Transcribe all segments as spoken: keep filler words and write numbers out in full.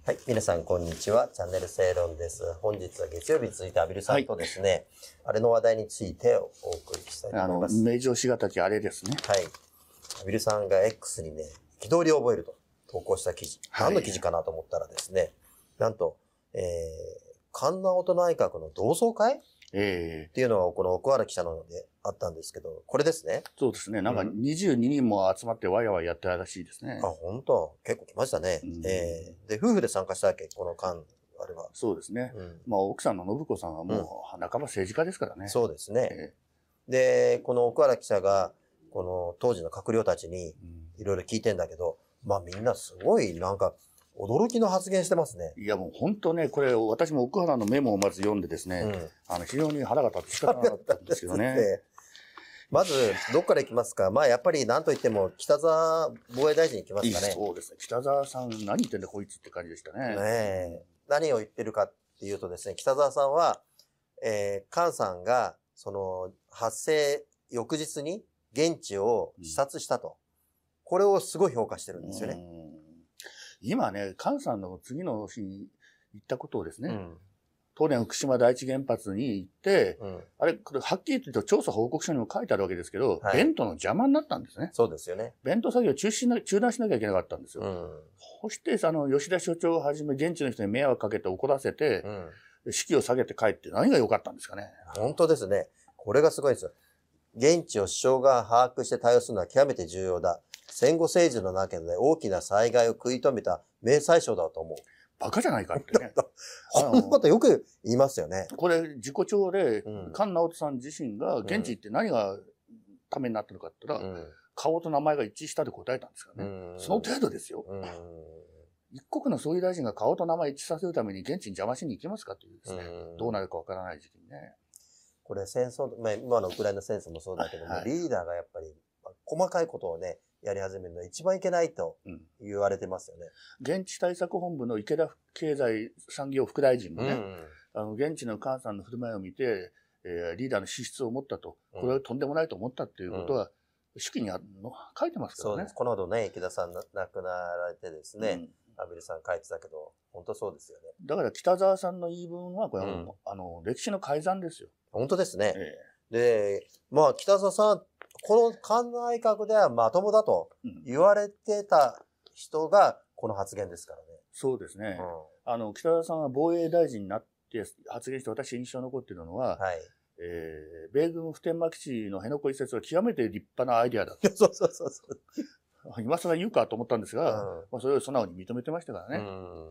はい。皆さん、こんにちは。チャンネル正論です。本日は月曜日に続いてアビルさんとですね、はい、あれの話題についてお送りしたいと思います。 あの、名城しがたきあれですね。 はい。アビルさんが X にね、憤りを覚えると投稿した記事。はい、何の記事かなと思ったらですね、なんと、えー、菅直人内閣の同窓会ええー。っていうのがこの奥原記者のであったんですけど、これですね。 そうですね。なんかにじゅうににんも集まってワイワイやってたらしいですね。 あ、本当結構来ましたね。うん、えー、で、夫婦で参加したわけ、この間、あれは。 そうですね。うん、まあ、奥さんの信子さんはもう、半ば政治家ですからね。 そうですね。えー、で、この奥原記者が、この当時の閣僚たちにいろいろ聞いてんだけど、うん、まあみんなすごいなんか、驚きの発言してますね。 いやもう本当ね、これ私も奥原のメモをまず読んでですね、うん、あの非常に腹が立って仕方なかったんですけどね。 まず、どっから行きますか。まあやっぱり何と言っても北沢防衛大臣行きますかね。 そうですね。北沢さん何言ってんだこいつって感じでしたね。 ねえ。何を言ってるかっていうとですね、北沢さんは、えー、菅さんが、その、発生翌日に現地を視察したと。うん、これをすごい評価してるんですよね。 今ね、菅さんの次の日に言ったことをですね、うん、東電福島第一原発に行って、うん、あれ、これはっきり言うと調査報告書にも書いてあるわけですけど、はい、ベントの邪魔になったんですね。 そうですよね。 ベント作業を中止しな中断しなきゃいけなかったんですよ。うん、そして、あの、吉田所長をはじめ現地の人に迷惑かけて怒らせて、うん、士気を下げて帰って何が良かったんですかね。 本当ですね。これがすごいですよ。現地を首相が把握して対応するのは極めて重要だ。戦後政治の中で大きな災害を食い止めた名宰相だと思う。 バカじゃないかってね。 こんなことよく言いますよね。 これ、自己調で、うん、菅直人さん自身が現地行って何がためになったのかって言ったら、うん、顔と名前が一致したで答えたんですからね。うん、その程度ですよ。うん、一国の総理大臣が顔と名前一致させるために現地に邪魔しに行きますかというですね、うん、どうなるかわからない時期にね。 これ戦争、まあ、今のウクライナ戦争もそうだけども、はい、リーダーがやっぱり細かいことをね、やり始めるのは一番いけないと言われてますよね。 うん、現地対策本部の池田経済産業副大臣もね、うんうん、あの現地の菅さんの振る舞いを見て、えー、リーダーの資質を持ったと、これはとんでもないと思ったっていうことは、手記にあの書いてますからね。 そうです。この後ね、池田さん亡くなられてですね、うん、アビルさん書いてたけど、本当そうですよね。 だから北沢さんの言い分は、これは、うん、あの歴史の改ざんですよ。 本当ですね。えー、で、まあ北沢さん、この菅内閣ではまともだと言われてた人がこの発言ですからね。うん、 そうですね。うん、あの、北田さんは防衛大臣になって発言して私印象に残っているのは、はい、えー、米軍普天間基地の辺野古移設は極めて立派なアイデアだと。 そうそうそうそう。 今更言うかと思ったんですが、うん、まあそれを素直に認めてましたからね。うん、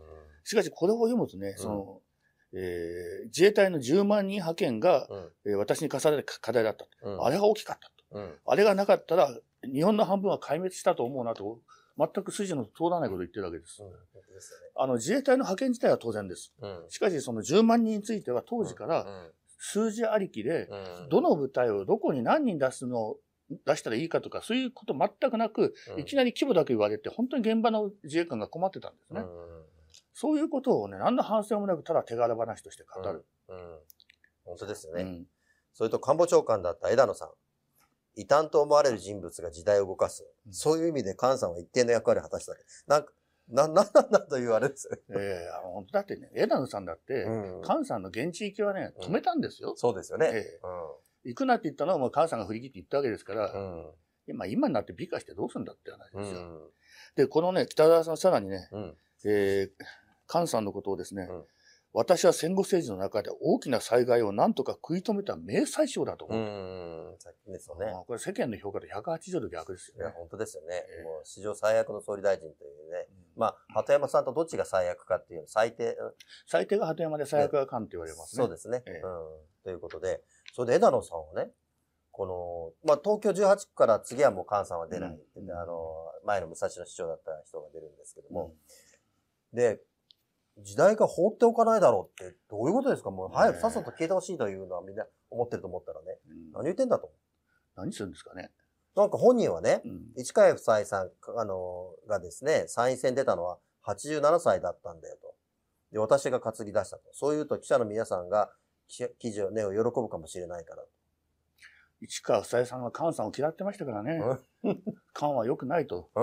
しかしこれを読むとね、その、えー、自衛隊のじゅうまんにん派遣が、うん、えー、私に課された課題だった。うん、あれが大きかった。うん、あれがなかったら、日本の半分は壊滅したと思うなと、全く筋の通らないことを言ってるわけです。うん、ですよね、あの、自衛隊の派遣自体は当然です。うん、しかし、そのじゅうまんにんについては当時から数字ありきで、どの部隊をどこに何人出すのを出したらいいかとか、そういうこと全くなく、いきなり規模だけ言われて、本当に現場の自衛官が困ってたんですね。うん、そういうことをね、何の反省もなく、ただ手柄話として語る。うんうん、 本当ですよね。うん、それと官房長官だった枝野さん。異端と思われる人物が時代を動かす。うん、そういう意味で菅さんは一定の役割を果たしたわけ。なんか、な、なんなんだと言われるんですよ。 ええー、本当だってね、枝野さんだって、うん、菅さんの現地行きはね、止めたんですよ。うん、 そうですよね。 えーうん、行くなって言ったのはもう菅さんが振り切って言ったわけですから、うん、今、今になって美化してどうするんだって話ですよ。うん、で、このね、北澤さんさらにね、うん、えー、菅さんのことをですね、うん、私は戦後政治の中で大きな災害を何とか食い止めた名宰相だと思う。うん。 さっきですよね。 これ世間の評価とひゃくはちじゅうど逆ですよね。 いや、本当ですよね。えー、もう史上最悪の総理大臣というね。うん、まあ、鳩山さんとどっちが最悪かっていうの最低。 最低が鳩山で最悪が菅って言われますね。 そうですね。えー、うん。ということで、それで枝野さんはね、この、まあ、東京じゅうはち区から次はもう菅さんは出ない。うん、あの、前の武蔵野市長だった人が出るんですけども。うん、で、時代が放っておかないだろうって、どういうことですか？もう早くさっさと消えてほしいというのはみんな思ってると思ったらね。うん、何言ってんだと。 何するんですかね。 なんか本人はね、うん、市川夫妻さん、あの、がですね、参院選出たのははちじゅうななさいだったんだよと。で、私が担ぎ出したと。そういうと記者の皆さんが記事をね、を喜ぶかもしれないからと。 市川夫妻さんは菅さんを嫌ってましたからね。菅は良くないと。うん。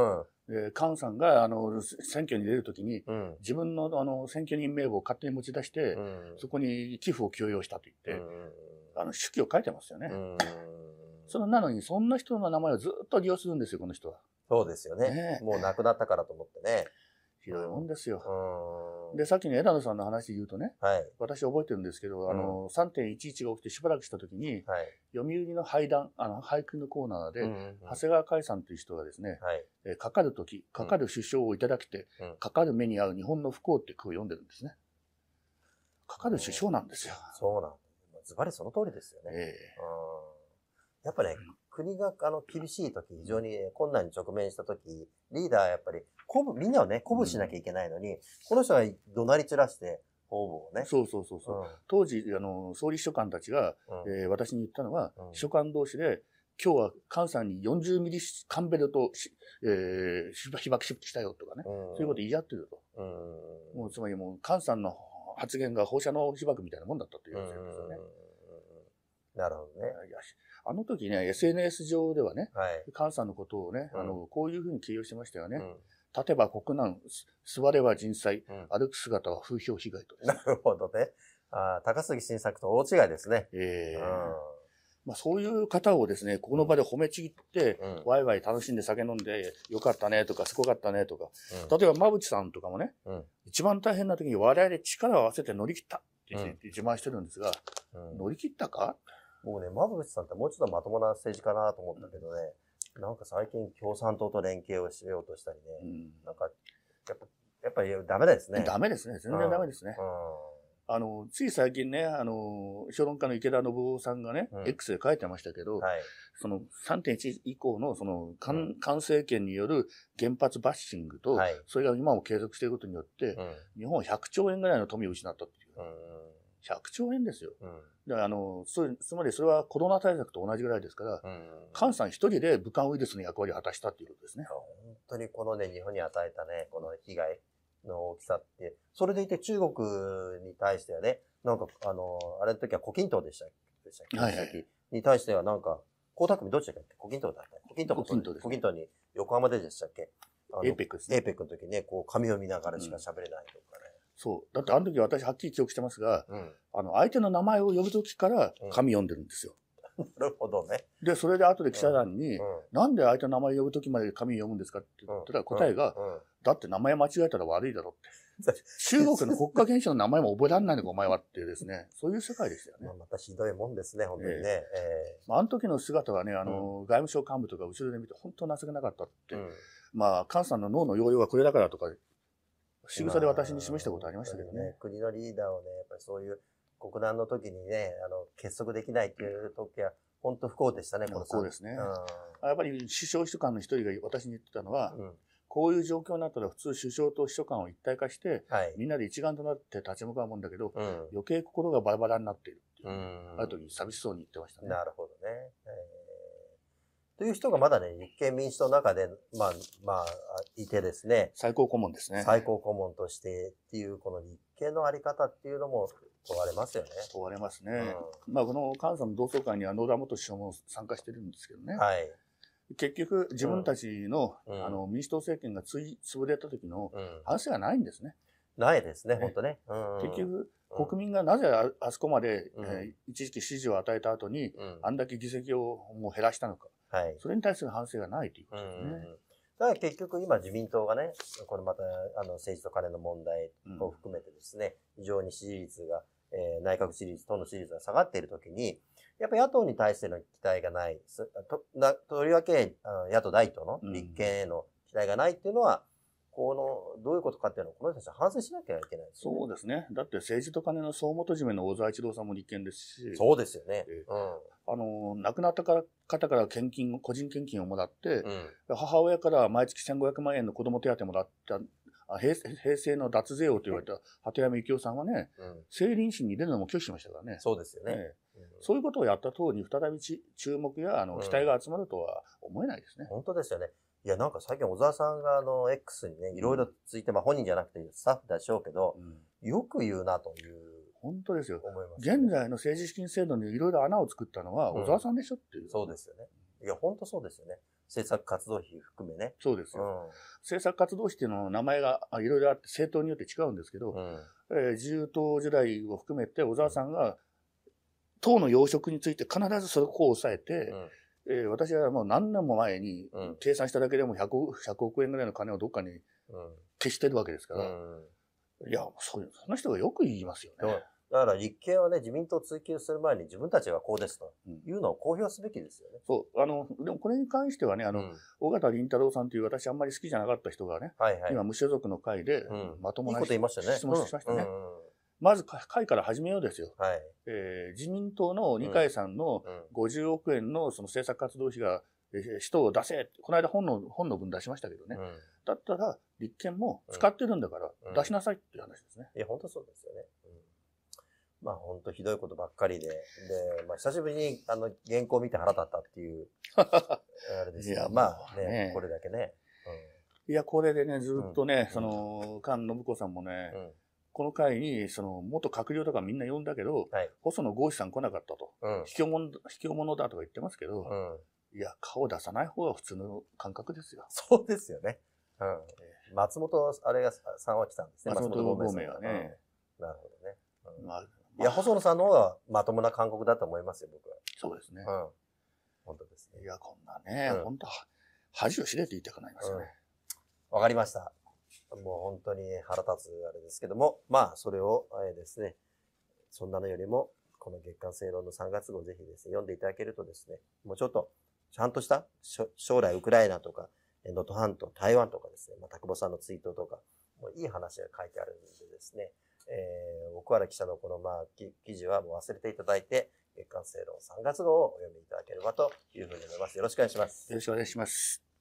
えー、菅さんがあの選挙に出るときに、うん、自分のあの選挙人名簿を勝手に持ち出して、うん、そこに寄付を強要したと言って、うん、あの手記を書いてますよね。うん、そのなのに、そんな人の名前をずっと利用するんですよ、この人は。 そうですよね。ね、もう亡くなったからと思ってね。 ひどいもんですよ。うん、で、さっきの枝野さんの話で言うとね、はい、私覚えてるんですけど、うん、あの、さんてんいちいちが起きてしばらくしたときに、はい、読売の俳談、あの、俳句のコーナーで、うんうんうん、長谷川海さんという人がですね、はい、えー、かかるとき、かかる首相をいただきて、うん、かかる目に遭う日本の不幸って句を読んでるんですね。かかる首相なんですよ。 そうなんです。ズバリその通りですよね。えー、やっぱね、うん、国があの厳しいとき、非常に困難に直面したとき、リーダーはやっぱり、鼓舞、みんなをね、鼓舞しなきゃいけないのに、うん、この人が怒鳴り散らして、方々をね。 そうそうそうそう、うん。当時、あの、総理秘書官たちが、うん、えー、私に言ったのは、うん、秘書官同士で、今日は菅さんによんじゅうミリカンベルト、えー、被爆したよとかね、うん、そういうこと言い合ってると。うん、もうつまりもう、菅さんの発言が放射能被爆みたいなもんだったというんですよね。 なるほどね。 あの時ね、エスエヌエス 上ではね、はい、菅さんのことをね、うん、あの、こういうふうに形容してましたよね。うん、立てば国難、座れば人災、うん、歩く姿は風評被害とです、 ね。なるほどね。あ、高杉晋作と大違いですね。ええー。うん、 まあ、そういう方をですね、この場で褒めちぎって、うん、ワイワイ楽しんで酒飲んで、よかったねとか、すごかったねとか、うん、例えば馬淵さんとかもね、うん、一番大変な時に我々力を合わせて乗り切ったって言って自慢してるんですが、うん、乗り切ったか？ もうね、馬淵さんってもうちょっとまともな政治家なと思ったけどね、うん、なんか最近共産党と連携をしようとしたりね、うん、なんか、やっぱ、やっぱりダメですね。 ダメですね。全然ダメですね。うんうん、あの、つい最近ね、あの、評論家の池田信夫さんがね、うん、X で書いてましたけど、はい、その さんてんいち 以降のその官、うん、官政権による原発バッシングと、はい、それが今も継続していることによって、うん、日本はひゃくちょうえんぐらいの富を失ったっていう。うん、ひゃくちょうえんですよ。うん、だからあのそつまりそれはコロナ対策と同じぐらいですから、菅、うん、さん一人で武漢ウイルスの役割を果たしたっていうことですね。 本当にこのね、日本に与えたね、この被害の大きさって、それでいて中国に対してはね、なんかあの、あれの時は胡錦涛でしたっけ、はいはい、に対してはなんか、江沢民どっちだっけ、胡錦涛だった。胡錦涛胡錦涛に横浜ででしたっけ、 エーペックですね。 エーペックの時ね、こう紙を見ながらしか喋れないとかね。うん、 そう。だってあの時私はっきり記憶してますが、うん、あの、相手の名前を呼ぶ時から紙読んでるんですよ。 うん、なるほどね。 で、それで後で記者団に、うんうん、なんで相手の名前を呼ぶ時まで紙読むんですかって言ったら答えが、うんうん、だって名前間違えたら悪いだろって。中国の国家元首の名前も覚えられないのかお前はっていうですね、そういう世界でしたよね。 またひどいもんですね、本当にね。えーえー、まあ、あの時の姿はね、あの、うん、外務省幹部とか後ろで見て本当情けなかったって。うん、まあ、菅さんの脳の容量はこれだからとか、仕草で私に示したことありましたけどね。ね、 国のリーダーをね、やっぱりそういう国難の時にね、あの、結束できないっていう時は、本当不幸でしたね、この不幸ですね。うん、やっぱり首相秘書官の一人が私に言ってたのは、うん、こういう状況になったら普通首相と秘書官を一体化して、はい、みんなで一丸となって立ち向かうもんだけど、うん、余計心がバラバラになっているっていう、うん、ある時寂しそうに言ってましたね。 なるほどね。えー、という人がまだね、立憲民主党の中で、まあ、まあ、いてですね。 最高顧問ですね。 最高顧問としてっていう、この立憲のあり方っていうのも問われますよね。 問われますね。うん、まあ、この菅さんの同窓会には野田元首相も参加してるんですけどね。はい。結局、自分たちの、うん、あの、民主党政権がつい、潰れた時の反省がないんですね。 ないですね、本当ね。 うん、結局、国民がなぜ あ, あそこまで、うん、えー、一時期支持を与えた後に、うん、あんだけ議席をもう減らしたのか。はい。それに対する反省がないということですね。うんうん、 だから結局今自民党がね、これまた、あの、政治と金の問題を含めてですね、うん、非常に支持率が、えー、内閣支持率、党の支持率が下がっているときに、やっぱり野党に対しての期待がない、と, なとりわけあの野党第一党の立憲への期待がないっていうのは、うん、この、どういうことかっていうのをこの人たちは反省しなきゃいけないですね。そうですね。だって政治と金の総元締めの小沢一郎さんも立憲ですし。 そうですよね。 えーうん、あの、亡くなった方から献金、個人献金をもらって、うん、母親から毎月せんごひゃくまんえんの子供手当もらった平, 平成の脱税王と言われた鳩山幸夫さんはね、うん、政倫審に入れるのも拒否しましたからね。 そうですよね。ね、 うん、そういうことをやった党に再び注目やあの期待が集まるとは思えないですね。 本当ですよね。いや、なんか最近小沢さんがあの X にね、いろいろついて、まあ本人じゃなくてスタッフでしょうけど、うん、よく言うなという。 本当ですよ。思います、ね。現在の政治資金制度にいろいろ穴を作ったのは小沢さんでしょっていう、 うん。そうですよね。いや、本当そうですよね。 制作活動費含めね。 そうですよ。うん、制作活動費っていうの名前がいろいろあって、政党によって違うんですけど、うん、えー、自由党時代を含めて小沢さんが、党の要職について必ずそこを抑えて、うん、えー、私はもう何年も前に計算しただけでもひゃくおくえんぐらいの金をどっかに消してるわけですから、うん、いや、そういう、その人がよく言いますよね。 だから立憲はね、自民党を追及する前に自分たちがこうですというのを公表すべきですよね。 うん、そう。あの、でもこれに関してはね、あの、うん、尾形倫太郎さんという私あんまり好きじゃなかった人がね、はいはい、今無所属の会でまともな、 うん、いいこと言いましたね。 質問しましたね。うんうん、まず会から始めようですよ。はい、えー、自民党の二階さんのごじゅうおくえんのその政策活動費が、えー、使途を出せ。この間本の、本の分出しましたけどね。うん、だったら立憲も使ってるんだから出しなさいっていう話ですね。 うん、いや、本当そうですよね。うん、まあ本当ひどいことばっかりで、で、まあ久しぶりにあの原稿を見て腹立ったっていう、あれですね。まあね、ね、これだけね。 うん、いや、これでね、ずっとね、うん、その、菅信子さんもね、うん、この会に、その、元閣僚とかみんな呼んだけど、はい、細野豪志さん来なかったと。うん、卑怯者、卑怯者だとか言ってますけど、うん、いや、顔出さない方が普通の感覚ですよ。 そうですよね。うん、松本、あれがさんは来たんですね。 松本豪明がね、 うん。なるほどね。うん、まあいや、細野さんの方がまともな勧告だと思いますよ、僕は。 そうですね。うん。 本当ですね。 いや、こんなね、うん、本当恥を知れって言いたくなりますよね。 わ、うん、かりました。もう本当に腹立つあれですけども、まあ、それを、えー、ですね、そんなのよりも、この月刊正論のさんがつ号ぜひですね、読んでいただけるとですね、もうちょっと、ちゃんとした将来ウクライナとか、能登半島、台湾とかですね、まあ、田久保さんのツイートとか、もういい話が書いてあるんでですね、えー、奥原記者のこの、まあ、記事はもう忘れていただいて、月刊正論さんがつ号をお読みいただければというふうに思います。よろしくお願いします。 よろしくお願いします。